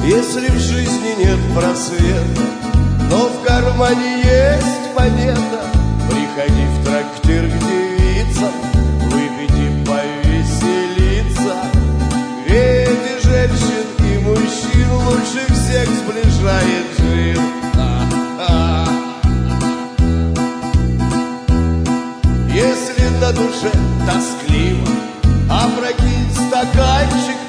Если в жизни нет просвета, но в кармане есть монета, приходи в трактир к девицам, выпить и повеселиться. Ведь и женщин, и мужчин лучше всех сближает джин. Если на душе тоскливо, опрокинь стаканчик